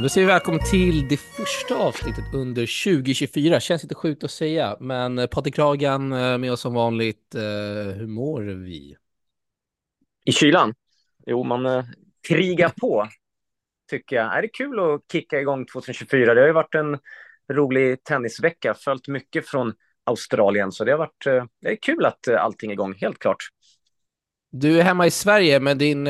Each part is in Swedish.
Då säger vi välkommen till det första avsnittet under 2024. Känns lite sjukt att säga, men Patrik Kragan med oss som vanligt. Hur mår vi? I kylan? Jo, man krigar på, tycker jag. Är det kul att kicka igång 2024? Det har ju varit en rolig tennisvecka. Följt mycket från Australien, så det har varit det är kul att allting är igång, helt klart. Du är hemma i Sverige, men din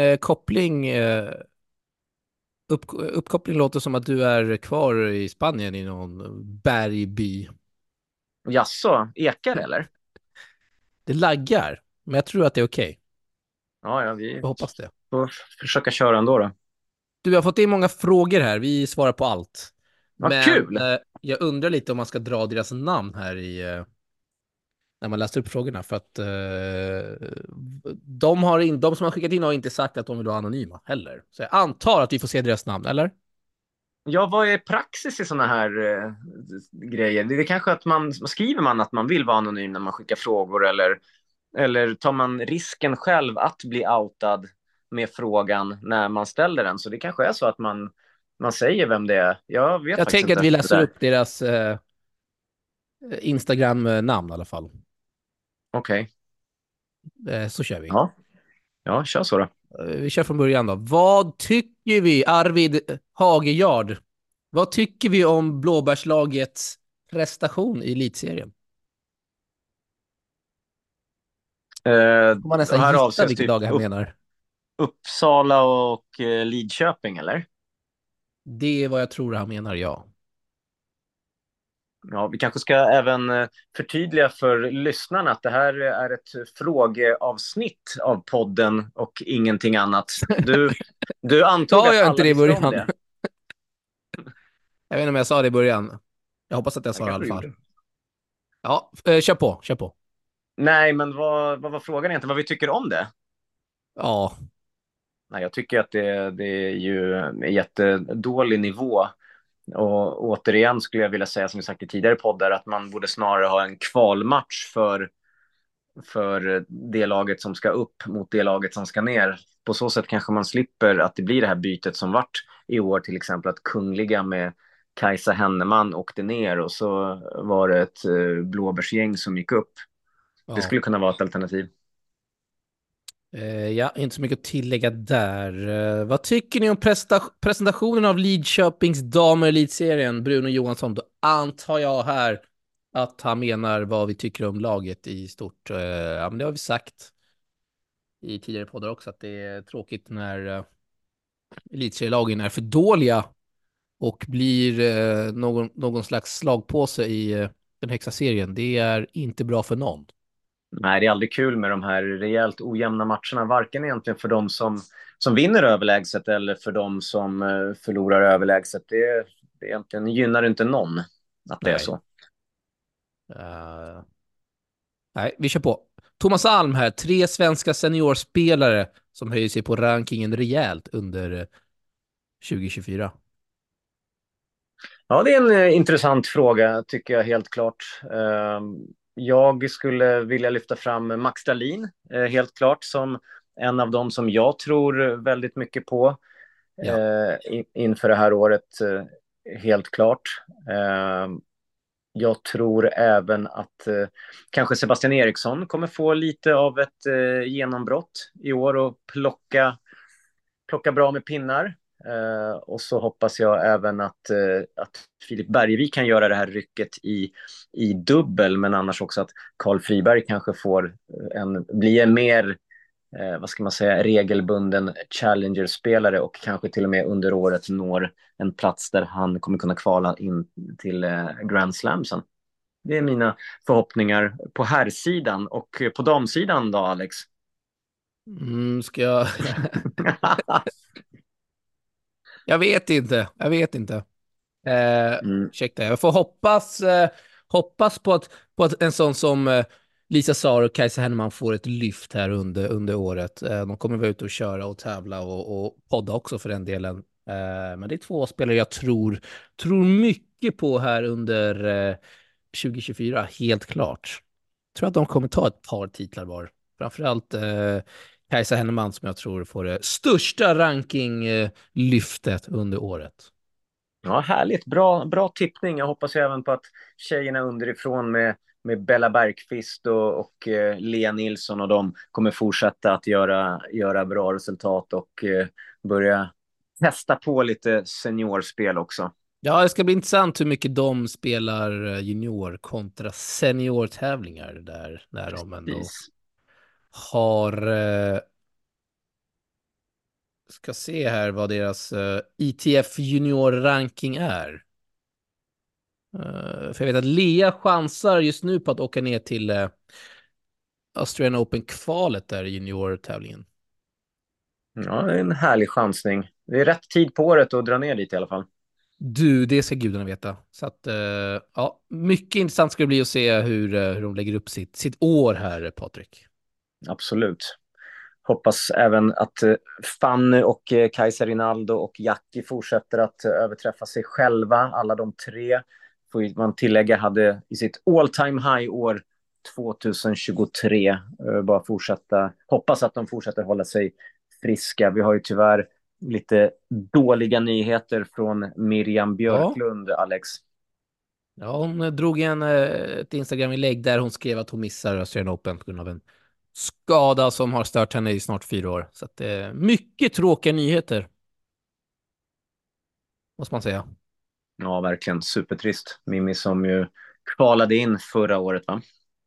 uppkoppling låter som att du är kvar i Spanien i någon bergby. Jaså, ekar eller? Det laggar, men jag tror att det är okej. Ja, ja, vi Jag hoppas det. får försöka köra ändå då. Du har fått in många frågor här. Vi svarar på allt. Vad Men kul! jag undrar lite om man ska dra deras namn här när man läser upp frågorna. För att de som har skickat in har inte sagt att de vill vara anonyma heller. Så jag antar att vi får se deras namn, eller? Ja, vad är praxis i såna här grejer? Det är kanske att skriver man att man vill vara anonym när man skickar frågor, eller tar man risken själv att bli outad med frågan när man ställer den? Så det kanske är så att man säger vem det är. Jag vet Jag faktiskt tänker att inte vi det läser där. upp deras Instagram-namn i alla fall. Okej. Så kör vi. Ja. Ja, kör så då. Vi kör från början då. Vad tycker vi, Arvid Hagejard? Vad tycker vi om blåbärslagets prestation i elitserien? Får man Och nästan här gissa avses vilket typ lag han menar. Uppsala och Lidköping, eller? Det är vad jag tror han menar, ja. Ja, vi kanske ska även förtydliga för lyssnarna att det här är ett frågeavsnitt av podden och ingenting annat. Du antog Sa att jag inte alla det i visste om början? det. Jag vet inte om jag sa det i början. Jag hoppas att jag Det sa det i kanske alla du fall. gjorde. Ja, kör på, kör på. Nej, men vad var frågan egentligen? Vad vi tycker om det? Ja, Nej, jag tycker att det är ju en jättedålig nivå. Och återigen skulle jag vilja säga, som vi sagt i tidigare poddar, att man borde snarare ha en kvalmatch för det laget som ska upp mot det laget som ska ner. På så sätt kanske man slipper att det blir det här bytet som vart i år, till exempel att Kungliga med Kajsa Henneman åkte ner och så var det ett blåbärsgäng som gick upp. Det ja. skulle kunna vara ett alternativ. Ja, inte så mycket att tillägga där. Vad tycker ni om presentationen av Lidköpings damer i elitserien, Bruno Johansson? Då antar jag här att han menar vad vi tycker om laget i stort. Ja, men det har vi sagt i tidigare poddar också, att det är tråkigt när elitserielagen är för dåliga och blir någon slags slagpåse i den högsta serien. Det är inte bra för någon. Nej, det är aldrig kul med de här rejält ojämna matcherna, varken egentligen för de som vinner överlägset eller för de som förlorar överlägset. Det egentligen gynnar inte någon att det är Nej. så. Nej, vi kör på. Thomas Alm här, 3 svenska seniorspelare som höjer sig på rankingen rejält under 2024. Ja, det är en intressant fråga, tycker jag helt klart. Jag skulle vilja lyfta fram Max Dahlin, helt klart, som en av dem som jag tror väldigt mycket på Ja. inför det här året, helt klart. Jag tror även att kanske Sebastian Eriksson kommer få lite av ett genombrott i år och plocka bra med pinnar. Och så hoppas jag även att Filip Bergevik kan göra det här rycket i dubbel, men annars också att Carl Friberg kanske får bli en mer vad ska man säga, regelbunden challenger-spelare och kanske till och med under året når en plats där han kommer kunna kvala in till Grand Slam sen. Det är mina förhoppningar på herrsidan. Och på damsidan då, Alex? Ska jag... Jag vet inte. Jag vet inte. Mm. Ursäkta, jag får hoppas på att en sån som Lisa Saro och Kajsa Henneman får ett lyft här under året. De kommer vara ute och köra och tävla och podda också för den delen. Men det är 2 spelare jag tror mycket på här under 2024, helt klart. Jag tror att de kommer ta ett par titlar var. Framförallt Kajsa Henneman som jag tror får det största rankinglyftet under året. Ja, härligt. Bra tippning. Jag hoppas ju även på att tjejerna underifrån med Bella Bergqvist och Lea Nilsson och de kommer fortsätta att göra bra resultat och börja testa på lite seniorspel också. Ja, det ska bli intressant hur mycket de spelar junior kontra seniortävlingar där när de ändå Precis. har ska se här vad deras ITF junior-ranking är. För jag vet att Lea chansar just nu på att åka ner till Australian Open-kvalet där i junior-tävlingen. Ja, det är en härlig chansning. Det är rätt tid på året att dra ner dit i alla fall. Du, det ska gudarna veta. Så att, ja, mycket intressant ska det bli att se hur de lägger upp sitt år här, Patrik. Absolut. Hoppas även att Fanny och Kajsa Rinaldo och Jackie fortsätter att överträffa sig själva. Alla de tre, får man tillägga, hade i sitt all time high-år 2023. Bara fortsätta. Hoppas att de fortsätter hålla sig friska. Vi har ju tyvärr lite dåliga nyheter från Miriam Ja, Björklund, Alex. ja hon drog ett Instagram-inlägg där hon skrev att hon missar Australian Open på grund av en skada som har stört henne i snart 4 år. Så att, mycket tråkiga nyheter, måste man säga. Ja, verkligen supertrist. Mimmi som ju kvalade in förra året, va?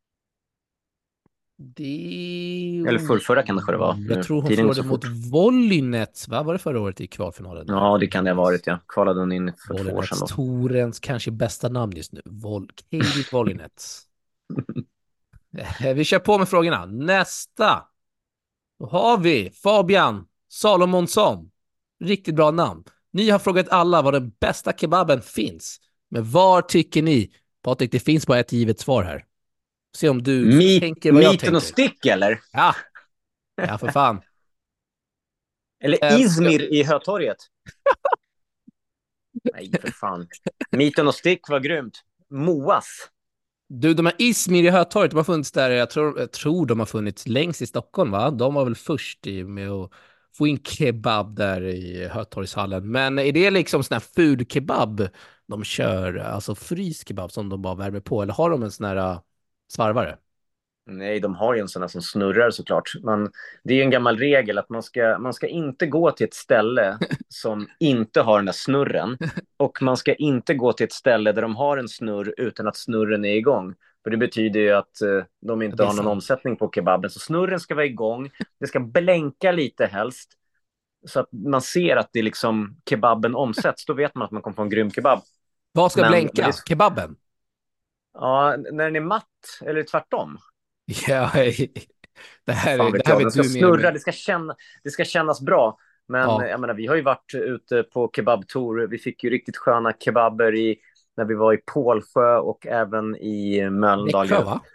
Det... Eller förrförra kanske det var. Jag Nu, tror hon tiden går förlorade så mot fort. Volynets, va? Var det förra året i kvalfinalen? Ja, det Vill jag kan det ha minnas. varit, ja. Kvalade hon in för 2 år sedan Volynets, då. Torens kanske bästa namn just nu. Katie Volynets. Vi kör på med frågorna. Nästa. Då har vi Fabian Salomonsson. Riktigt bra namn. Ni har frågat alla var den bästa kebaben finns. Men var tycker ni? Patrik, det finns bara ett givet svar här. Se om du tänker vad jag Myten och tänker. Stick, eller? Ja, ja för fan. Eller Ska... Izmir i Hötorget? Nej, för fan. Myten och Stick var grymt. Moas. Du, de här Izmir i Hötorget, de har funnits där, jag tror de har funnits längst i Stockholm, va? De var väl först med att få in kebab där i Hötorgshallen. Men är det liksom sån här food kebab de kör, alltså frys kebab som de bara värmer på? Eller har de en sån här svarvare? Nej, de har ju en sån här som snurrar såklart. Det är ju en gammal regel att man ska inte gå till ett ställe som inte har den där snurren. Och man ska inte gå till ett ställe där de har en snurr utan att snurren är igång. För det betyder ju att de Ja, inte det är har någon sant. omsättning på kebaben. Så snurren ska vara igång. Det ska blänka lite helst. Så att man ser att det är liksom kebaben omsätts. Då vet man att man kommer få en grym kebab. Vad ska Men blänka? Kebaben? ja, när den är matt, eller tvärtom. Ja, Fan det vet här jag, den vet ska du mer än snurra, mig. det ska kännas bra. Men Ja. jag menar, vi har ju varit ute på kebabtour. Vi fick ju riktigt sköna kebaber när vi var i Pålsjö och även i Mölndal. Växjö, va?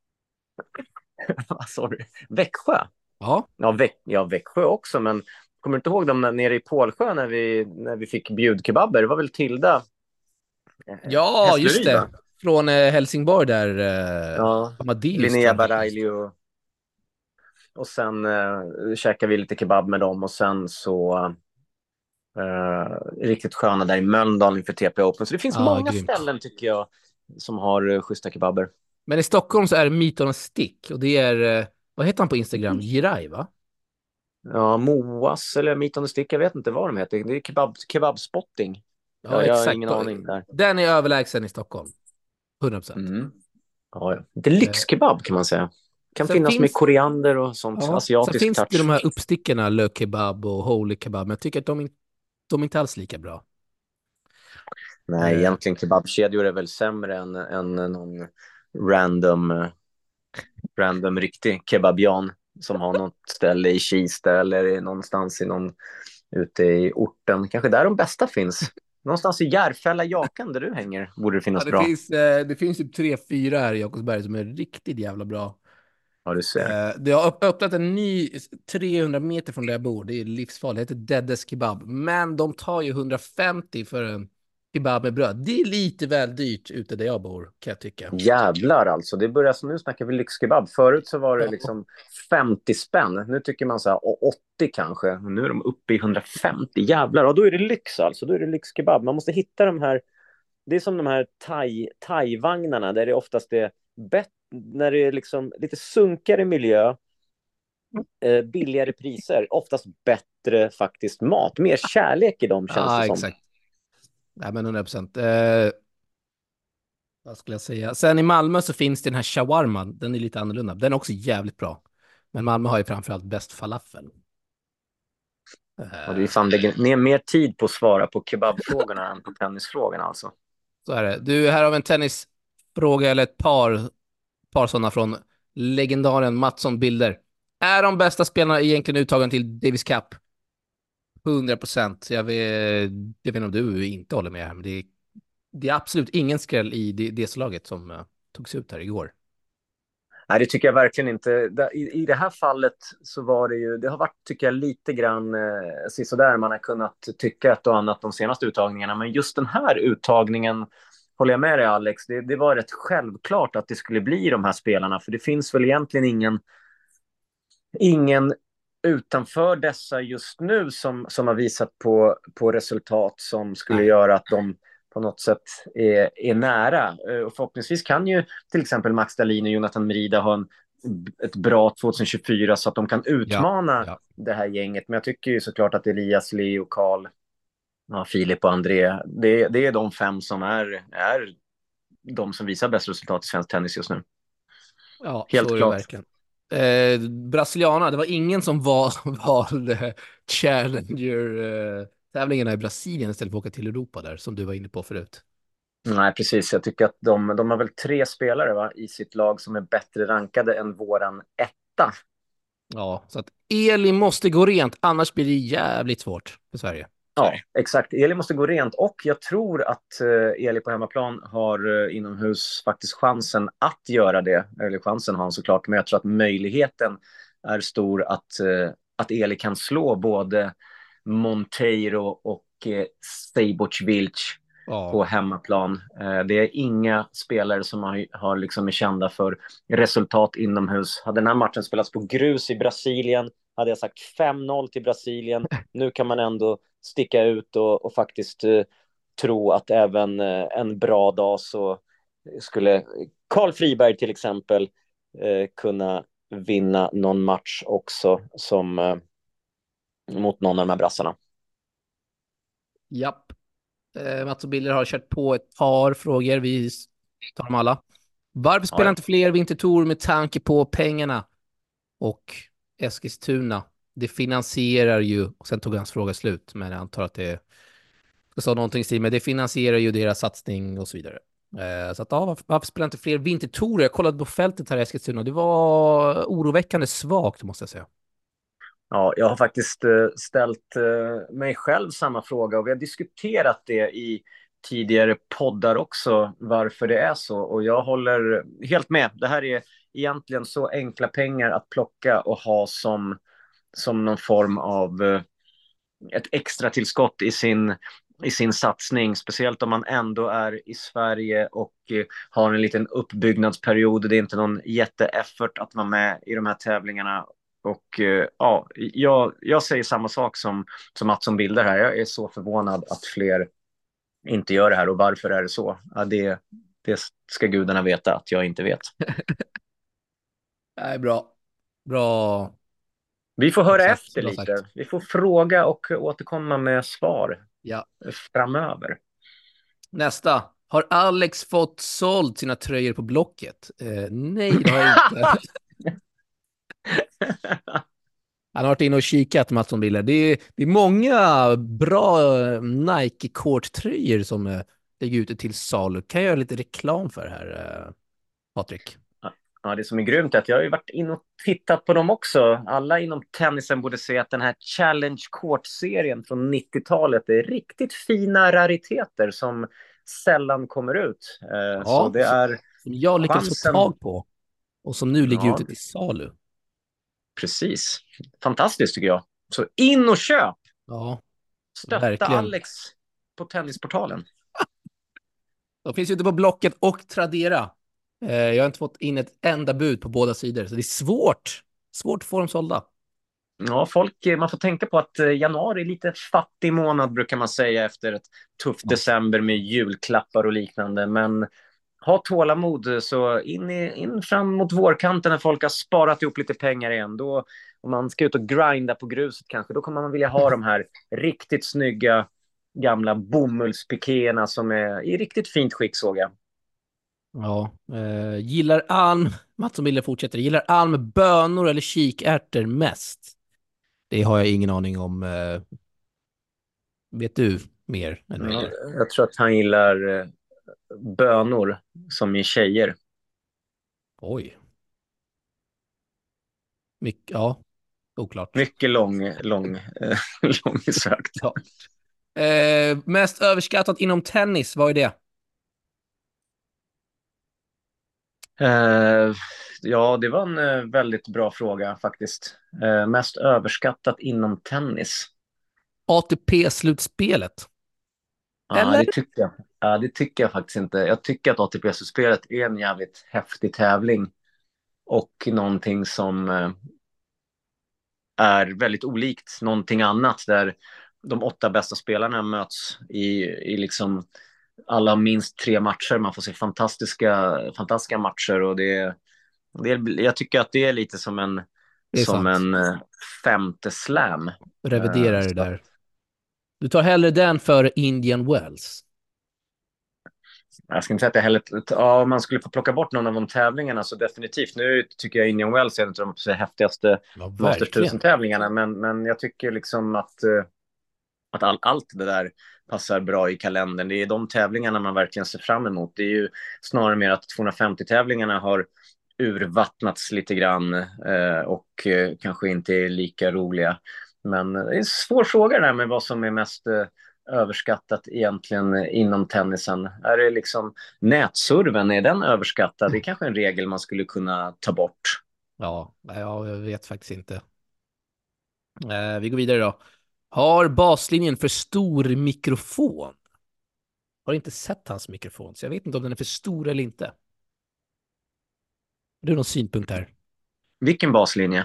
Vad sa du? Växjö? Ja. Ja, Växjö också. Men kommer du inte ihåg dem nere i Pålsjö när vi fick bjudkebaber? Det var väl Tilda Ja, just Hässleryd, det. va? Från Helsingborg där, Ja, Amadeus tror Linnea jag han heter. Baraili och sen käkade vi lite kebab med dem och sen så riktigt sköna där i Mölndal inför TP Open. Så det finns Ja, många grymt. ställen tycker jag som har schyssta kebaber. Men i Stockholm så är det Meat on a Stick och det är, vad heter han på Instagram? Jirai, va? Ja, Moas eller Meat on the Stick, jag vet inte vad de heter. Det är kebabspotting. Ja, Jag har exakt. ingen aning där. Den är överlägsen i Stockholm. 100%. Mm. Ja, ja. Lite lyxkebab kan man säga. Kan Sen finnas med finns, koriander och sånt, sen asiatisk finns det de touch. här uppstickorna, lökkebab och holy kebab, men jag tycker att de är inte alls lika bra. Nej, Eh, egentligen kebabkedjor är väl sämre än någon random riktig kebabian som har något ställe i Kista eller någonstans ute i orten. Kanske där de bästa finns. Någonstans i Järfälla, Jakan, där du hänger, borde det ja, finnas bra. det finns typ 3-4 här i Jakobsberg som är riktigt jävla bra. Ja, du ser. Det har öppnat en ny 300 meter från där jag bor. Det är livsfarligt. Det heter Deddes Kebab. Men de tar ju 150 för en kebab med bröd. Det är lite väl dyrt ute där jag bor, kan jag tycka. Jävlar alltså, det börjar som nu snackar vi lyxkebab. Förut så var det Ja. liksom 50 spänn. Nu tycker man så här, och 80 kanske. Och nu är de uppe i 150. Jävlar, och då är det lyx alltså. Då är det lyxkebab. Man måste hitta de här, det är som de här thai-vagnarna där det oftast är när det är liksom lite sunkigare miljö, billigare priser, oftast bättre faktiskt mat. Mer kärlek i dem känns det Ja, som. exakt. Nej, men 100%. Vad skulle jag säga? Sen i Malmö så finns det den här shawarman. Den är lite annorlunda. Den är också jävligt bra. Men Malmö har ju framförallt bäst falafel. Och det är Eh, fan lägger ner mer tid på att svara på kebabfrågorna än på tennisfrågorna alltså. så är det. Du, här har vi en tennisfråga eller ett par sådana från legendaren Mattsson Bilder. Är de bästa spelarna egentligen uttagen till Davis Cup? 100%. Jag vet inte om du inte håller med här, men det är absolut ingen skräll i det slaget som togs ut här igår. Nej, det tycker jag verkligen inte. I det här fallet så var det ju, det har varit, tycker jag, lite grann sisådär. Man har kunnat tycka ett och annat de senaste uttagningarna. Men just den här uttagningen håller jag med dig, Alex. Det var rätt självklart att det skulle bli de här spelarna. För det finns väl egentligen ingen utanför dessa just nu som har visat på resultat som skulle Nej. göra att de på något sätt är nära. Och förhoppningsvis kan ju till exempel Max Dahlin och Jonathan Merida ha ett bra 2024 så att de kan Ja, utmana ja. det här gänget. Men jag tycker ju såklart att Elias, Leo, Karl, ja, Filip och André, det är de 5 som är de som visar bäst resultat i svensk tennis just nu. Ja, så Helt är det klart. verkligen. Brasiliana, det var ingen som valde Challenger-tävlingarna i Brasilien istället för att åka till Europa där, som du var inne på förut. Nej, precis. Jag tycker att de har väl 3 spelare i sitt lag som är bättre rankade än våran etta. Ja, så att Eli måste gå rent, annars blir det jävligt svårt för Sverige. Ja, exakt. Eli måste gå rent och jag tror att Eli på hemmaplan har inomhus faktiskt chansen att göra det. Eller chansen har han såklart, men jag tror att möjligheten är stor att Eli kan slå både Monteiro och Sejboc Vilch Ja, på hemmaplan. Det är inga spelare som har liksom är kända för resultat inomhus. Hade den här matchen spelats på grus i Brasilien hade jag sagt 5-0 till Brasilien. Nu kan man ändå sticka ut och faktiskt tro att även en bra dag så skulle Carl Friberg till exempel kunna vinna någon match också som mot någon av de här brassarna. japp. Mats och Biller har kört på ett par frågor. Vi tar dem alla. Varför Ja, spelar inte fler Vintertour med tanke på pengarna? Och Eskilstuna, det finansierar ju, och sen tog hans fråga slut, men jag antar att det sa någonting i stil med det finansierar ju deras satsning och så vidare. Så att, ja, varför spelar inte fler Vintertour? Jag kollade på fältet här i Eskilstuna. Det var oroväckande svagt, måste jag säga. Ja, jag har faktiskt ställt mig själv samma fråga och vi har diskuterat det i tidigare poddar också, varför det är så. Och jag håller helt med. Det här är egentligen så enkla pengar att plocka och ha som någon form av ett extra tillskott i sin satsning, speciellt om man ändå är i Sverige och har en liten uppbyggnadsperiod. Det är inte någon jätteeffort att vara med i de här tävlingarna. Och ja, jag säger samma sak som Mattsson Bilder här. Jag är så förvånad att fler inte gör det här. Och varför är det så? Ja, det ska gudarna veta att jag inte vet. Nej, bra. Bra, Vi får bra höra sagt. efter Bra sagt. lite. Vi får fråga och återkomma med svar Ja. framöver. Nästa. Har Alex fått sålt sina tröjor på Blocket? Nej, det har jag inte. Han har varit inne och kikat, Mattsson Biller. Det är många bra Nike Court-tröjor som ligger ute till salu. Kan jag göra lite reklam för här, Patrik? Ja, det som är grymt är att jag har ju varit inne och tittat på dem också. Alla inom tennisen borde se att den här Challenge Court-serien från 90-talet är riktigt fina rariteter som sällan kommer ut. Så Ja, det är som jag lyckats få chansen. tag på och som nu ligger Ja, ute till salu. precis. Fantastiskt tycker jag. Så in och köp! Ja, Stötta verkligen. Alex på Tennisportalen. De finns ju ute på Blocket och Tradera. Jag har inte fått in ett enda bud på båda sidor, så det är svårt. Svårt att få dem sålda. Ja, man får tänka på att januari är lite fattig månad brukar man säga efter ett tufft Ja. december med julklappar och liknande. Men ha tålamod så in fram mot vårkanten när folk har sparat ihop lite pengar igen. Då, om man ska ut och grinda på gruset kanske, då kommer man vilja ha de här riktigt snygga gamla bomullspikéerna som är i riktigt fint skick såg jag. Ja, gillar Alm, Mats och Mille fortsätter, gillar Alm bönor eller kikärtor mest? Det har jag ingen aning om. Vet du mer än mig Ja, där? jag tror att han gillar bönor som i tjejer. Oj. Ja, oklart. Mycket långsökt. Ja. Mest överskattat inom tennis, vad är det? Eh, ja, det var en väldigt bra fråga faktiskt. Mest överskattat inom tennis? ATP-slutspelet? Ja, Eller? det tycker jag faktiskt inte. Jag tycker att ATP-slutspelet är en jävligt häftig tävling och någonting som är väldigt olikt någonting annat där de 8 bästa spelarna möts i liksom alla har minst 3 matcher. Man får se fantastiska matcher och jag tycker att det är lite Det är som sant. en femte slam. Revidera det Så där. Du tar hellre den för Indian Wells. jag ska inte säga att jag heller... Ja, om man skulle få plocka bort någon av de tävlingarna så definitivt. Nu tycker jag Indian Wells är en av de häftigaste Ja, Masters verkligen. 1000-tävlingarna. Men jag tycker liksom att allt det där passar bra i kalendern. Det är de tävlingarna man verkligen ser fram emot. Det är ju snarare mer att 250-tävlingarna har urvattnats lite grann och kanske inte är lika roliga. Men det är en svår fråga det där med vad som är mest överskattat egentligen inom tennisen. Är det liksom nätsurven, är den överskattad? Det är kanske en regel man skulle kunna ta bort. Ja, jag vet faktiskt inte. Vi går vidare då. Har baslinjen för stor mikrofon? Har inte sett hans mikrofon, så jag vet inte om den är för stor eller inte. Har du någon synpunkt här? Vilken baslinje?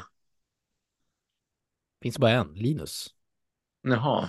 Finns bara en, Linus. Jaha.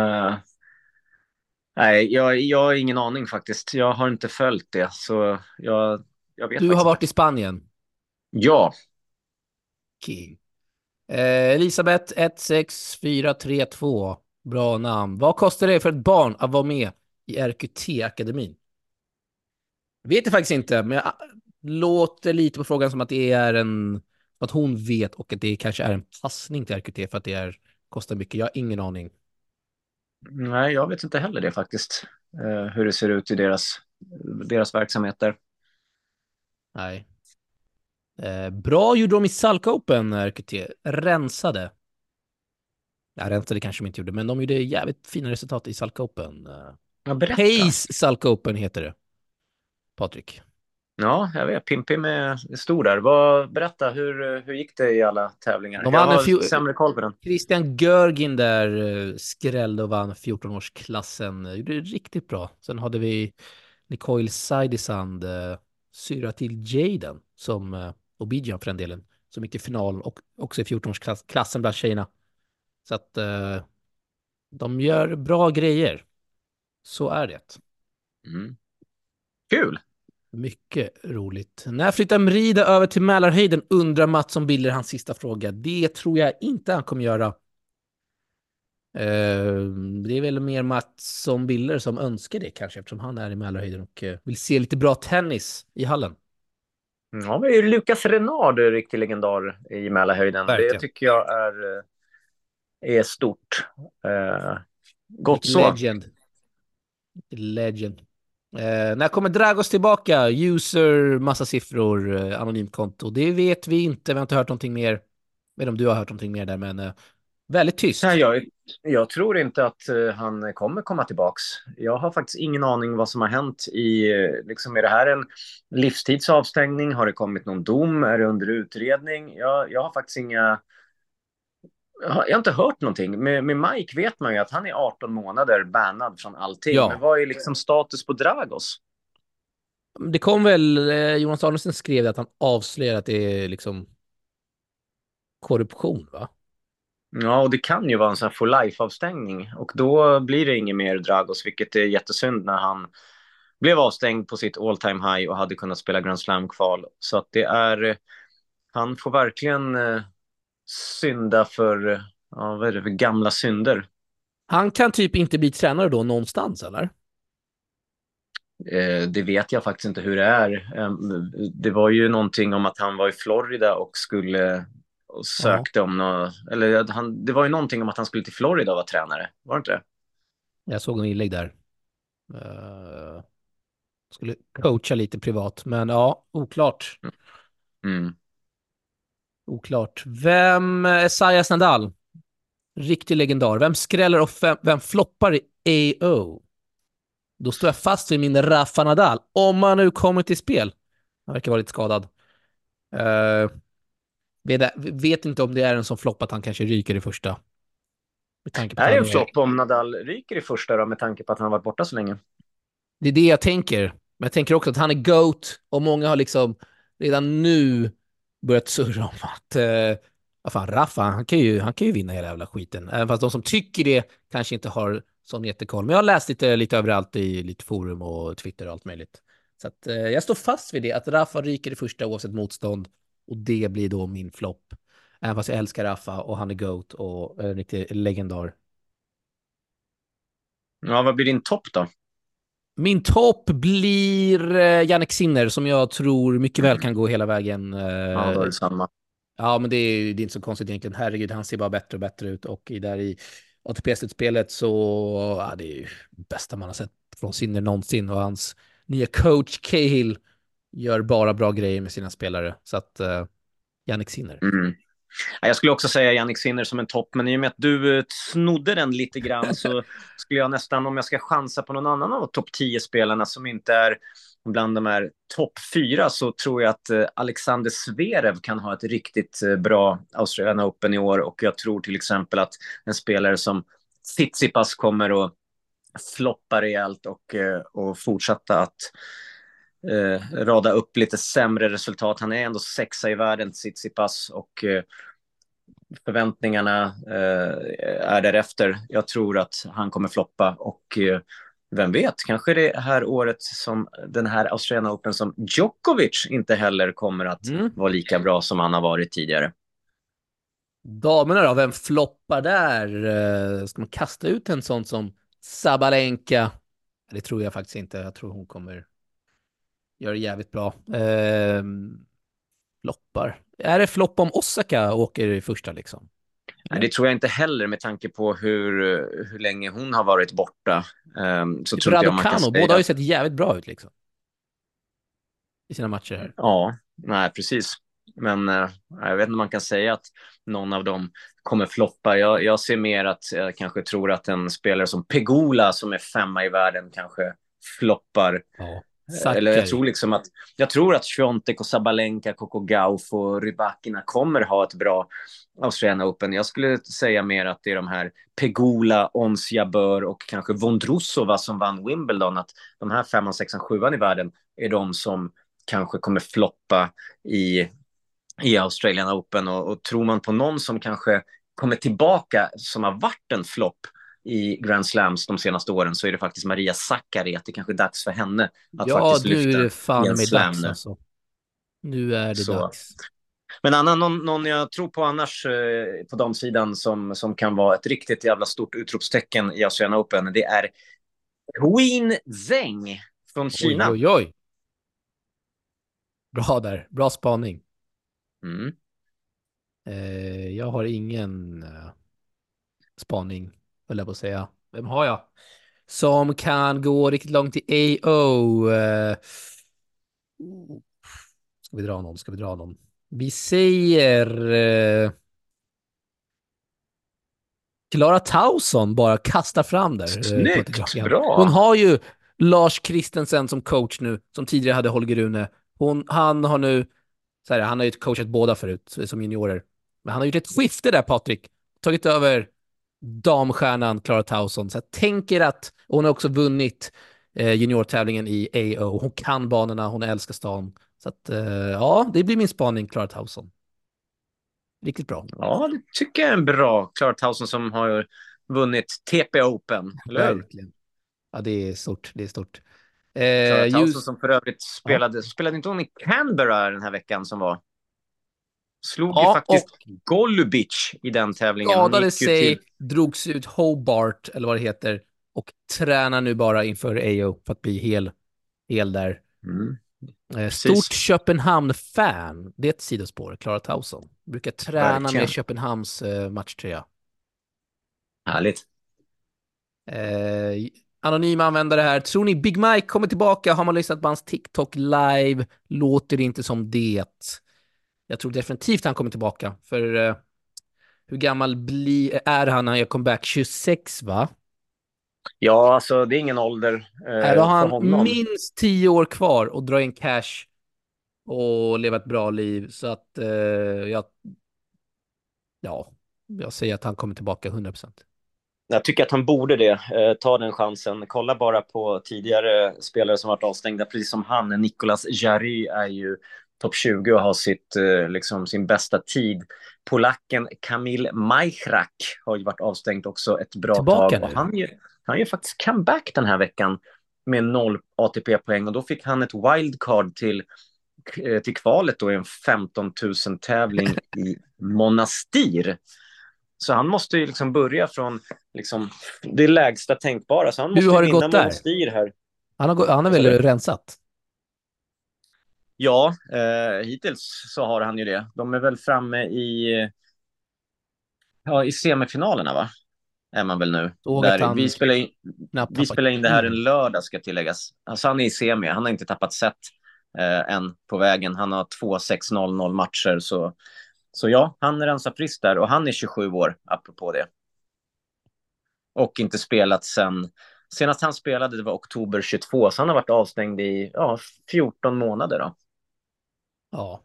Nej, jag har ingen aning faktiskt. Jag har inte följt det, så jag vet Du har faktiskt varit inte. i Spanien. Ja, King. Elisabeth 16432. Bra namn. Vad kostar det för ett barn att vara med i RQT-akademin? Vet jag faktiskt inte, men jag låter lite på frågan som att det är att hon vet och att det kanske är en passning till RQT för att kostar mycket. Jag har ingen aning. nej, jag vet inte heller det faktiskt. Hur det ser ut i deras verksamheter. Nej. Bra gjorde de i Salka Open, RQT. Rensade. Ja, rensade kanske de inte gjorde, men de gjorde jävligt fina resultat i Salka Open. Ja, berätta. Pace Salka Open heter det, Patrik. Ja, jag vet. Pim är stor där. Berätta, hur gick det i alla tävlingar? De Jag vann har sämre koll på den. Christian Görgin där skrällde och vann 14-årsklassen. Gjorde det riktigt bra. Sen hade vi Nicole Saidisand, syra till Jaden, och Bijan för den delen, som gick till final och också i 14-årsklassen bland tjejerna. Så att de gör bra grejer. Så är det. Mm. Kul! Mycket roligt. När flyttar Mrida över till Mälarhöjden, undrar Mattsson Biller, hans sista fråga. Det tror jag inte han kommer göra. Det är väl mer Mattsson Biller som önskar det kanske, eftersom han är i Mälarhöjden och vill se lite bra tennis i hallen. Ja, men är Lukas Renard riktig legendar i Mälarhöjden. Det Verkligen. tycker jag är stort. Gott Vilken så. legend. Legend. När kommer Dragos tillbaka? User, massa siffror, anonymt konto. Det vet vi inte. Vi har inte hört någonting mer. Jag vet inte om du har hört någonting mer där, men väldigt Nej, tyst. jag tror inte att han kommer komma tillbaks. Jag har faktiskt ingen aning vad som har hänt liksom, är det här en livstidsavstängning? Har det kommit någon dom? Är det under utredning? Jag har faktiskt jag har inte hört någonting. Med Mike vet man ju att han är 18 månader bannad från allting. Men Ja. vad är liksom status på Dragos? Det kom väl, Jonas Danielsson skrev att han avslöjar att det är liksom korruption, va? Ja, och det kan ju vara en sån här for life-avstängning. Och då blir det inget mer Dragos, vilket är jättesynd när han blev avstängd på sitt all time high och hade kunnat spela Grand Slam-kval. Så att det är, han får verkligen synda för, ja, vad är det för gamla synder. Han kan typ inte bli tränare då någonstans, eller? Det vet jag faktiskt inte hur det är. Det var ju någonting om att han var i Florida och skulle och Ja, sökte om något, eller det var ju någonting om att han skulle till Florida och vara tränare. Var det inte det? jag såg en inlägg där. Uh, skulle coacha lite privat, men ja, oklart. Mm. Oklart. Vem, Esaias Nadal? Riktig legendar. Vem skräller och vem floppar i AO? Då står jag fast vid min Rafa Nadal. Om han nu kommer till spel. Han verkar vara lite skadad. Uh, vet inte om det är en som flopp att han kanske ryker i första. Med tanke på att Är det han en är... flopp om Nadal ryker i första då, med tanke på att han har varit borta så länge? Det är det jag tänker. Men jag tänker också att han är GOAT och många har liksom redan nu börjat surra om att vad fan, Rafa, han kan ju vinna hela jävla skiten. Även fast de som tycker det kanske inte har sån jättekoll. Men jag har läst lite överallt i lite forum och Twitter och allt möjligt. Så att, jag står fast vid det, att Rafa ryker i första oavsett motstånd. Och det blir då min flopp. Även fast jag älskar Rafa och han är GOAT och en riktig legendar. Ja, vad blir din topp då? Min topp blir Jannik Sinner som jag tror mycket väl Mm. kan gå hela vägen. Ja, då är det samma. Ja, men det är inte så konstigt egentligen. Herregud, han ser bara bättre och bättre ut. Och i ATP-slutspelet så, ja, det är ju det bästa man har sett från Sinner någonsin. Och hans nya coach Cahill gör bara bra grejer med sina spelare. Så att Jannik Sinner. Mm. Ja, jag skulle också säga Jannik Sinner som en topp, men i och med att du snodde den lite grann så skulle jag nästan, om jag ska chansa på någon annan av topp 10-spelarna som inte är bland de här topp 4, så tror jag att Alexander Zverev kan ha ett riktigt bra Australian Open i år, och jag tror till exempel att en spelare som Tsitsipas kommer att floppa rejält och fortsätta att rada upp lite sämre resultat. Han är ändå sexa i världen, Tsitsipas, och förväntningarna är därefter. Jag tror att han kommer floppa, och vem vet, kanske det här året som den här Australian Open som Djokovic inte heller kommer att Mm. vara lika bra som han har varit tidigare. Damerna då, vem floppar där? Ska man kasta ut en sån som Sabalenka? Det tror jag faktiskt inte. Jag tror hon kommer göra det jävligt bra. Floppar. Är det flopp om Osaka åker i första liksom? Nej, det tror jag inte heller, med tanke på hur länge hon har varit borta. Så Typ tror inte jag man kan Raducanu, säga. båda har ju sett jävligt bra ut liksom. I sina matcher här. Ja, nej, precis. Men jag vet inte om man kan säga att någon av dem kommer floppa. Jag ser mer att jag kanske tror att en spelare som Pegula, som är femma i världen, kanske floppar. Ja. Eller Sakari. jag tror att Swiatek och Sabalenka, Coco Gauff och Rybakina kommer ha ett bra Australian Open. Jag skulle säga mer att det är de här Pegula, Ons Jabeur och kanske Vondrousova som vann Wimbledon, att de här 5, 6, 7 i världen är de som kanske kommer floppa i Australian Open. Och tror man på någon som kanske kommer tillbaka, som har varit en flopp i Grand Slams de senaste åren, så är det faktiskt Maria Sakkari. Att det kanske är dags för henne att Ja, faktiskt nu är lyfta det i fan en med slam dags nu. alltså. Nu är det Så. dags. Men någon jag tror på annars på de sidan som kan vara ett riktigt jävla stort utropstecken i Australian Open, det är Qin Zheng från Oj, Kina. oj, oj. Bra där. Bra spaning. Mm. Jag har ingen spaning, höll jag på att säga. Vem har jag? Som kan gå riktigt långt i AO. Ska vi dra någon? Vi säger Klara Tausson bara kastar fram där på ett Snyggt, Grand. Hon bra. har ju Lars Christensen som coach nu, som tidigare hade Holger Rune. Han har nu, så här, han har ju coachat båda förut som juniorer. Men han har gjort ett skifte där, Patrik. Tagit över damstjärnan Klara Tausson. Så jag tänker att, och hon har också vunnit juniortävlingen i AO. Hon kan banorna, hon älskar stan. Så att, ja, det blir min spaning, Clara Tauson. Riktigt bra. Ja, det tycker jag är en bra. Clara Tauson som har vunnit TP Open, eller hur? Verkligen. Ja, det är stort. Det är stort. Clara Tauson Just, som för övrigt ja. spelade inte hon i Canberra den här veckan som var? Slog ju Ja, faktiskt och Golubic i den tävlingen. Hon skadade gick ju till... sig, drogs ut Hobart, eller vad det heter, och tränar nu bara inför AO för att bli hel där. Mm, Stort precis. Köpenhamn-fan. Det är ett sidospår, Clara Tauson. Brukar träna Verkligen. med Köpenhamns matchtröja. Härligt. Anonym användare här. Tror ni Big Mike kommer tillbaka? Har man lyssnat på hans TikTok live? Låter det inte som det. Jag tror definitivt han kommer tillbaka. För hur gammal är han när han gör comeback? 26, va? Ja, alltså det är ingen ålder Då har för han honom. minst 10 år kvar och dra in cash och leva ett bra liv. Så att jag säger att han kommer tillbaka 100%. Jag tycker att han borde det. Ta den chansen. Kolla bara på tidigare spelare som varit avstängda, precis som han. Nicolas Jarry är ju topp 20 och har sin bästa tid. Polacken Kamil Majchrak har ju varit avstängd också ett bra Tillbaka tag. Och nu. han gör faktiskt comeback den här veckan med 0 ATP-poäng. Och då fick han ett wildcard till kvalet då i en 15 000-tävling i Monastir. Så han måste ju liksom börja från det lägsta tänkbara. Så han Hur måste har ju det vinna gått där? Monastir här. Han har Vad sa väl du? rensat? Ja, hittills så har han ju det. De är väl framme i semifinalerna, va? Är man väl nu. Såg att Där han knappt vi tappade spelar in det här en kill. lördag, ska tilläggas. Alltså han är i semi. Han har inte tappat set än på vägen. Han har 2-6-0-0 matcher. Så ja, han rensar friskt där. Och han är 27 år, apropå det. Och inte spelat sen... Senast han spelade det var oktober 22, så han har varit avstängd i 14 månader då. Ja.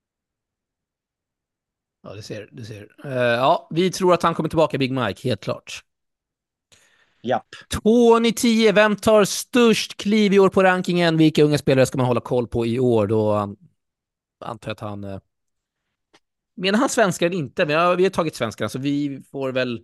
Ja, du ser. Ja, vi tror att han kommer tillbaka, Big Mike, helt klart. Japp. 2-10, vem tar störst kliv i år på rankingen? Vilka unga spelare ska man hålla koll på i år? Då antar jag att han... Menar han svenskar eller inte? Men ja, vi har tagit svenskarna, så vi får väl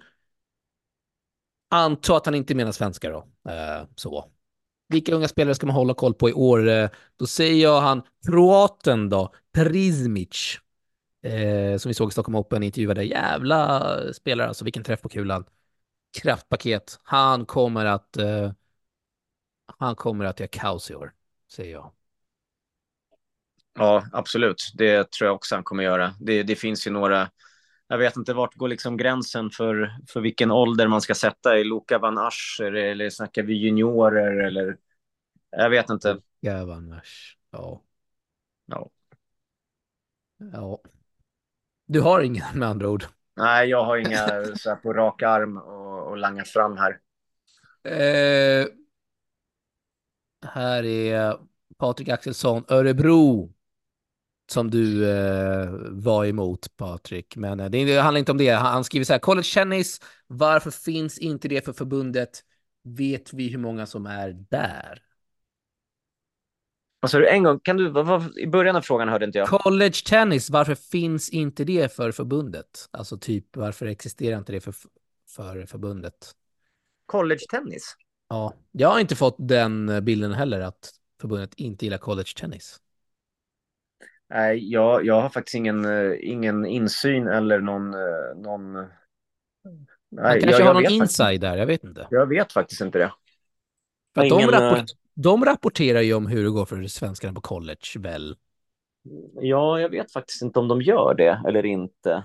anta att han inte menar svenskar då. Så. Vilka unga spelare ska man hålla koll på i år? Då säger jag han kroaten då, Prizmic. Som vi såg i Stockholm Open, intervjuade. Jävla spelare, alltså vilken träff på kulan. Kraftpaket. Han kommer att göra kaos i år, säger jag. Ja, absolut. Det tror jag också han kommer göra. Det finns ju några... Jag vet inte vart går liksom gränsen för vilken ålder man ska sätta i Luka van Ascher, eller snackar vi juniorer, eller... Jag vet inte. Gavanash. Ja. Ja. Ja. Du har ingen med andra ord. Nej, jag har inga så här på rak arm och langa fram här. Eh, Här är Patrik Axelsson, Örebro, som du var emot, Patrik. Men det handlar inte om det. Han skriver så här: college tennis, varför finns inte det för förbundet? Vet vi hur många som är där? Alltså, en gång, kan du... I början av frågan hörde inte jag. College tennis, varför finns inte det för förbundet? Alltså typ, varför existerar inte det för förbundet? College-tennis? Ja, jag har inte fått den bilden heller, att förbundet inte gillar college tennis. Nej, jag har faktiskt ingen insyn eller någon... Han Nej, kanske har jag någon vet faktiskt inte. inside där, jag vet inte. Jag vet faktiskt inte det. För att Ingen, de rapporterar ju om hur det går för svenskarna på college, väl? ja, jag vet faktiskt inte om de gör det eller inte.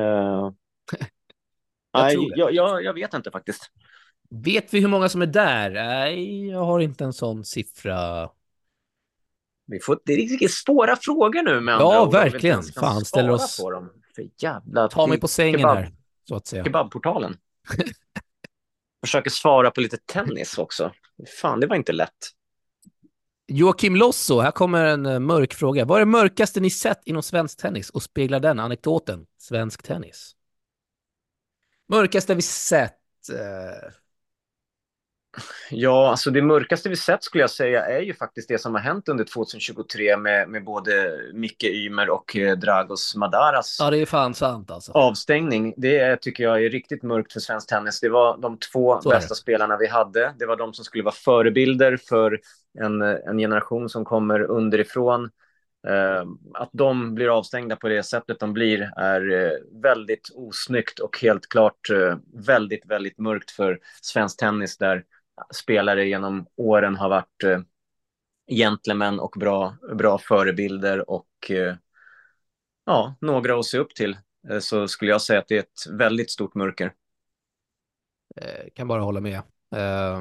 Jag tror Nej, det. jag vet inte faktiskt. Vet vi hur många som är där? Nej, jag har inte en sån siffra. Det är riktigt svåra frågor nu med andra Ja, ord, om vi inte verkligen. ens kan Fan, ställer svara oss... på dem. För jävla Ta mig på sängen här, så att säga. kebabportalen. Försöker svara på lite tennis också. Fan, det var inte lätt. Joakim Losso, här kommer en mörk fråga. Vad är det mörkaste ni sett inom svensk tennis och speglar den anekdoten? Svensk tennis. Mörkaste vi sett? Ja, alltså det mörkaste vi sett skulle jag säga är ju faktiskt det som har hänt under 2023 med både Micke Ymer och Dragos Madaras Ja, det är fan sant alltså. avstängning. Tycker jag är riktigt mörkt för svensk tennis. Det var de två Så är det. bästa spelarna vi hade. Det var de som skulle vara förebilder för en generation som kommer underifrån. Att de blir avstängda på det sättet de blir är väldigt osnyggt och helt klart väldigt, väldigt mörkt för svensk tennis där spelare genom åren har varit gentlemän och bra förebilder och ja, några att se upp till. Så skulle jag säga att det är ett väldigt stort mörker. Kan bara hålla med. Eh,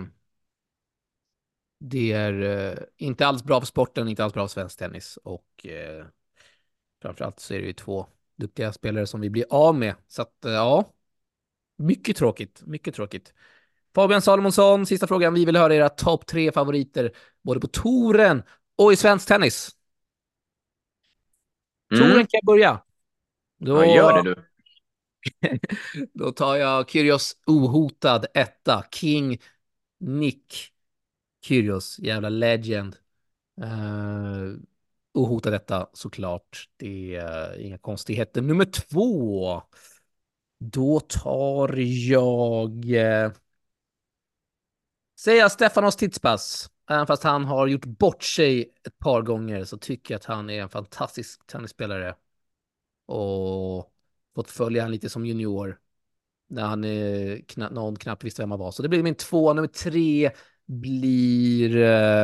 Det är inte alls bra för sporten, inte alls bra för svensk tennis. Och framförallt så är det ju två duktiga spelare som vi blir av med. Så att ja, mycket tråkigt, mycket tråkigt. Fabian Salomonsson, sista frågan. Vi vill höra era topp 3 favoriter både på touren och i svensk tennis. Touren Mm. kan jag börja. Ja, Då, gör det du. då tar jag Kyrgios ohotad etta. King Nick Kyrgios, jävla legend. Ohotad detta såklart. Det är inga konstigheter. Nummer 2. Då tar jag... säger jag Stefanos Tsitsipas. Även fast han har gjort bort sig ett par gånger så tycker jag att han är en fantastisk tennisspelare. Och fått följa han lite som junior. När han någon knappt visste vem han var. Så det blir min 2. Nummer 3 blir...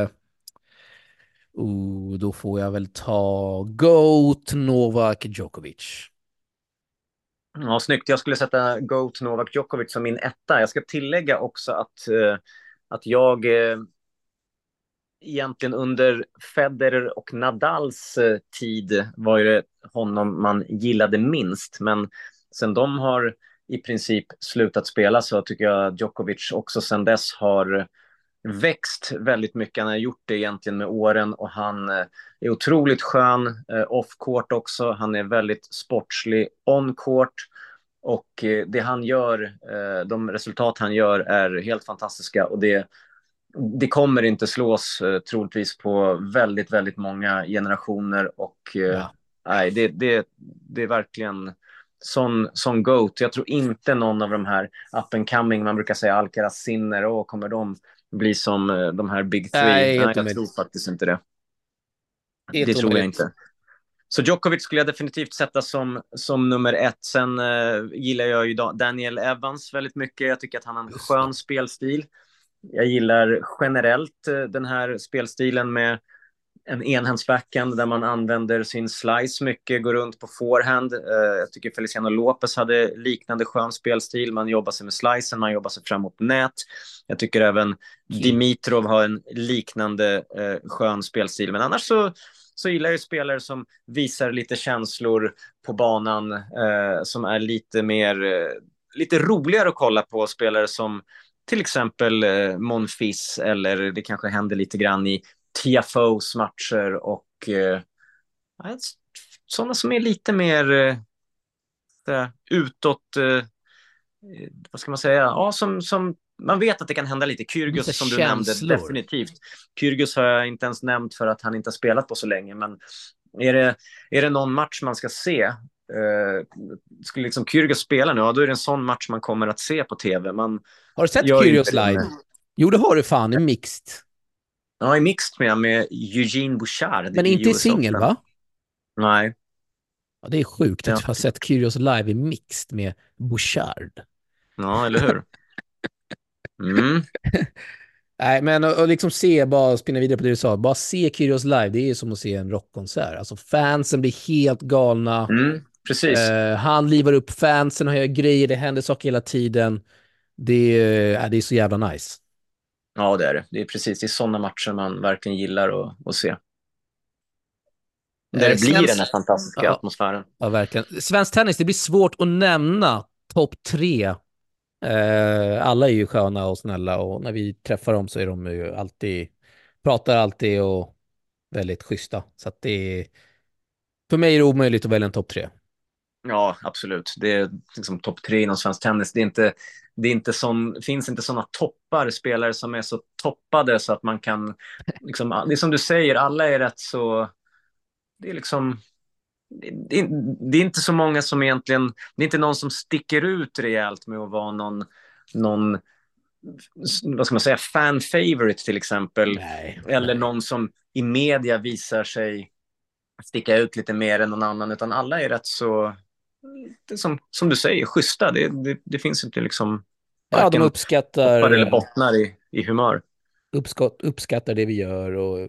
då får jag väl ta GOAT Novak Djokovic. Ja, snyggt. Jag skulle sätta GOAT Novak Djokovic som min etta. Jag ska tillägga också att jag egentligen under Federer och Nadals tid var det honom man gillade minst. Men sen de har i princip slutat spela så tycker jag Djokovic också sen dess har växt väldigt mycket. Han har gjort det egentligen med åren och han är otroligt skön off-court också. Han är väldigt sportslig on-court och det han gör, de resultat han gör är helt fantastiska och det kommer inte slås troligtvis på väldigt, väldigt många generationer och Ja. nej, det är verkligen sån GOAT. Jag tror inte någon av de här up and coming, man brukar säga Alcaraz, Sinner, kommer de bli som de här Big Three? Nej, Nej, helt jag tror omöjligt. faktiskt inte det. Det Helt tror jag omöjligt. inte. Så Djokovic skulle jag definitivt sätta som nummer ett. Sen gillar jag ju Daniel Evans väldigt mycket. Jag tycker att han har en Just det. skön spelstil. Jag gillar generellt den här spelstilen med en enhandsbackhand där man använder sin slice mycket, går runt på forehand. Jag tycker Feliciano Lopez hade liknande skön spelstil. Man jobbar sig med slicen, man jobbar sig framåt nät. Jag tycker även King. Dimitrov har en liknande skön spelstil. Men annars så gillar jag spelare som visar lite känslor på banan, som är lite mer, lite roligare att kolla på. Spelare som till exempel Monfils, eller det kanske händer lite grann i TFOs matcher och sådana som är lite mer utåt, vad ska man säga, ja, som man vet att det kan hända lite. Vissa Kyrgios som du nämnde, känslor. definitivt. Kyrgios har jag inte ens nämnt för att han inte har spelat på så länge, men är det någon match man ska se, skulle liksom Kyrgios spela nu, ja, då är det en sån match man kommer att se på tv. Man Har du sett gör inte Kyrgios det live? med, Jo, det har du fan i mixed. ja, i mixed med Eugene Bouchard Men i inte i US singel, Open. va? Nej. Ja, det är sjukt att Ja, du har sett Kyrgios live i mixed med Bouchard. ja, eller hur? Mm. Nej, men och liksom se, bara spinna vidare på det du sa, bara se Kyrgios live, det är som att se en rockkonsert. Alltså fansen blir helt galna. Mm. Precis. Han livar upp fansen och gör grejer, det händer saker hela tiden. Det är så jävla nice. Ja, det är det. Det är precis, det är sådana matcher man verkligen gillar att se. Där det blir den här Svensk, fantastiska ja, atmosfären. ja, verkligen. Svensk tennis, det blir svårt att nämna topp 3. Alla är ju sköna och snälla och när vi träffar dem så är de ju alltid, pratar alltid och väldigt schyssta. Så att det är, för mig är det omöjligt att välja en topp 3. Ja, absolut. Det är liksom topp 3 inom svensk tennis. Finns inte sådana toppar, spelare som är så toppade så att man kan liksom, det är som du säger, alla är rätt så, det är liksom det är inte så många som egentligen, det är inte någon som sticker ut rejält med att vara någon vad ska man säga, fan favorite till exempel. Eller någon som i media visar sig sticka ut lite mer än någon annan, utan alla är rätt så, det är som du säger, schyssta. Det finns inte liksom Ja, de uppskattar eller bottnar i humör. Uppskattar det vi gör och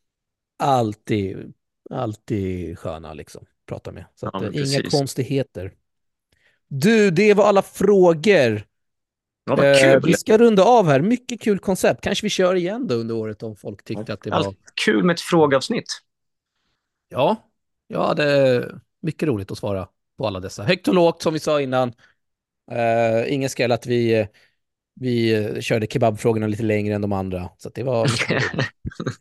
alltid sköna liksom prata med. Så att, inga konstigheter. Du, det var alla frågor. Ja, vad kul. Vi ska runda av här. Mycket kul koncept. Kanske vi kör igen då under året om folk tyckte att det var... Kul med ett frågeavsnitt. Ja, det är mycket roligt att svara på alla dessa. Högt och lågt som vi sa innan. Ingen skräll att vi körde kebabfrågorna lite längre än de andra. Så att det var mycket roligt.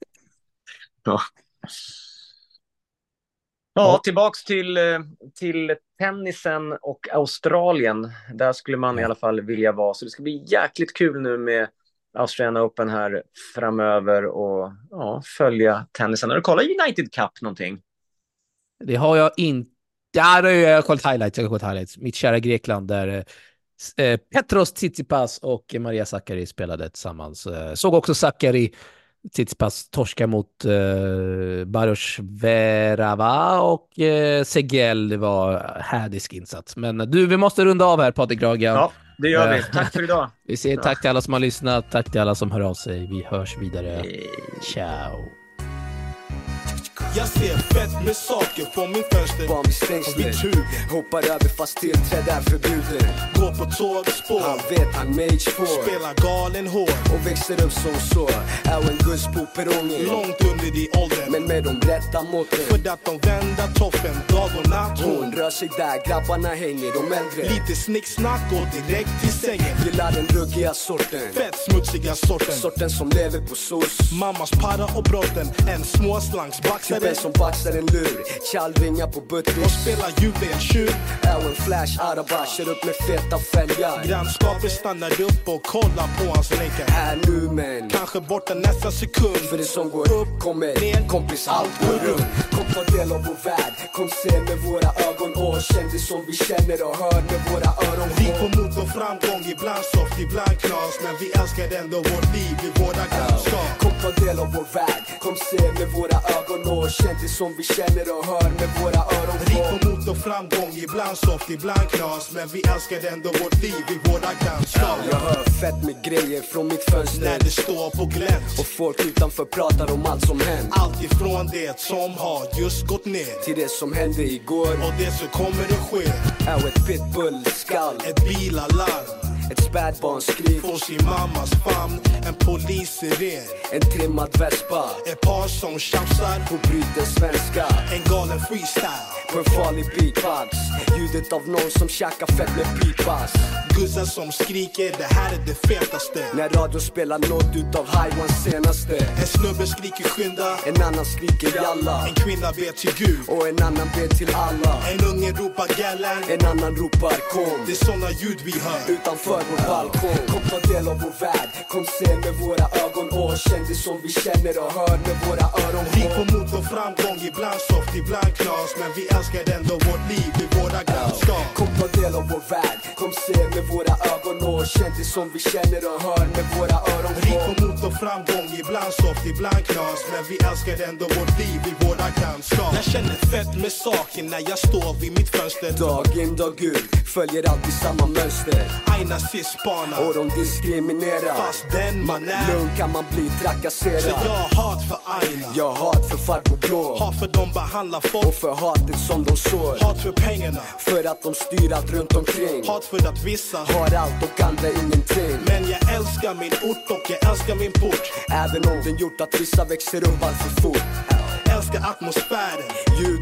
Ja, tillbaks till tennisen och Australien. Där skulle man i alla fall vilja vara. Så det ska bli jäkligt kul nu med Australian Open här framöver och följa tennisen. Har du kollat United Cup någonting? Det har jag inte. Ja, jag har kollat highlights. Mitt kära Grekland där Petros Tsitsipas och Maria Sakkari spelade tillsammans. Såg också Sakkari Tsitsipas torska mot Baros Verava och Segel. Det var härdisk insats. Men du, vi måste runda av här, Patrik Ragan. Ja, det gör vi. Tack för idag. Vi säger tack till alla som har lyssnat. Tack till alla som hör av sig. Vi hörs vidare. Ciao. Jag ser fett med saker på min fönster. Barn vid stängsler, hoppar över fast tillträde är förbjudet. Går på tågspår, han vet han mage får. Spelar galen hår och växer upp som så. Är en guss på perrongen, långt under i åldern, men med de rätta måtten. För att de vänder toppen dag och natt. Hon rör sig där, grabbarna hänger, de äldre. Lite snicksnack och direkt till sängen. Gillar den ruggiga sorten, fett smutsiga sorten. Sorten som lever på sås. Mammas para och brotten, en småslangsbaxare. Typen som baxar en lur, tjallringar på buttis. Och spelar juveltjur. Är en flash araba, kör upp med feta fälgar. Grannskapet stannar upp och kollar på hans länkar. Här nu men, kanske borta nästa sekund. För det som går upp kommer ner, kompis allt går runt. Kom ta del av vår värld, kom se med våra ögon. Och känn det som vi känner och hör med våra öron. Vi på mot och framgång, ibland soft, ibland knas. Men vi älskar ändå vårt liv i våra grannskap. Kom ta del av vår värld, kom se med våra ögon. Och känn det som vi känner och hör med våra öron. Vi på mot och framgång, ibland soft, ibland knas. Men vi älskar ändå vårt liv i våra grannskap. Jag hör fett med grejer från mitt fönster när det står på glänt. Och folk utanför pratar om allt som hänt. Allt ifrån det som har just gått ner till det som hände igår och det som kommer att ske. Är ett pitbull-skall, ett bilalarm, ett spädbarnsskrik från sin mammas famn, en polissiren, en trimmad vespa, ett par som tjafsar på bryter svenska, en galen freestyle på en farlig beatbox, ljudet av någon som käkar fett med pipas. Gussar som skriker, det här är det fetaste. När radio spelar något utav Highwans senaste. En snubbe skriker skynda, en annan skriker jalla. En kvinna ber till Gud och en annan ber till alla. En unge ropar gallan, en annan ropar kom. Det är såna ljud vi hör utanför vår balkong. Kom ta del av vår värld, kom se med våra ögon. Och känn det som vi känner och hör med våra öron. Vi på mot och framgång, ibland soft, ibland knas. Men vi älskar ändå vårt liv i våra grannskap. Kom ta del av vår värld, kom se med våra ögon. Och känn det som vi känner och hör med våra öron. Vi på mot och framgång, ibland soft, ibland knas. Men vi älskar ändå vårt liv i våra grannskap. Jag känner fett med saken när jag står vid mitt fönster. Dag in, dag ut, följer alltid samma mönster. Aina sispanar och de diskriminerar. Fast den man är lugn kan man bli trakasserad. Så jag har hat för Aina, jag har hat för farbror blå. Hat för de behandlar folk och för hatet som de sår. Hat för pengarna, för att de styr allt runt omkring. Hat för att vissa har allt och andra ingenting. Men jag älskar min ort och jag älskar min port. Även om den gjort att vissa växer upp allt för fort. Älskar atmosfären, ljudet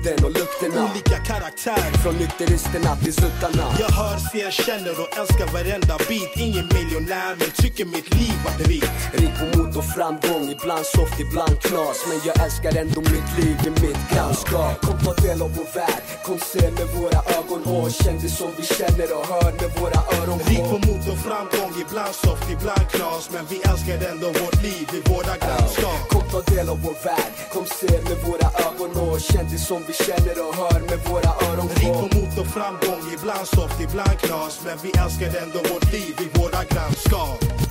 ljuden och lukterna. Olika karaktär från nykteristerna till suttarna. Jag hör, ser, känner och älskar varenda bit. Ingen miljonär men tycker mitt liv var rikt. Rik på mot och framgång, ibland soft, ibland knas. Men jag älskar ändå mitt liv i mitt grannskap. Kom ta del av vår värld, kom se med våra ögon och känn det som vi känner och hör med våra öron. Rik på mot och framgång, ibland soft, ibland knas. Men vi älskar ändå vårt liv i våra grannskap. Kom ta del av vår värld, kom se med våra ögon och känn det som vi känner och hör med våra öron. Rik på mot och framgång, ibland soft, ibland knas. Men vi älskar ändå vårt liv i våra grannskap.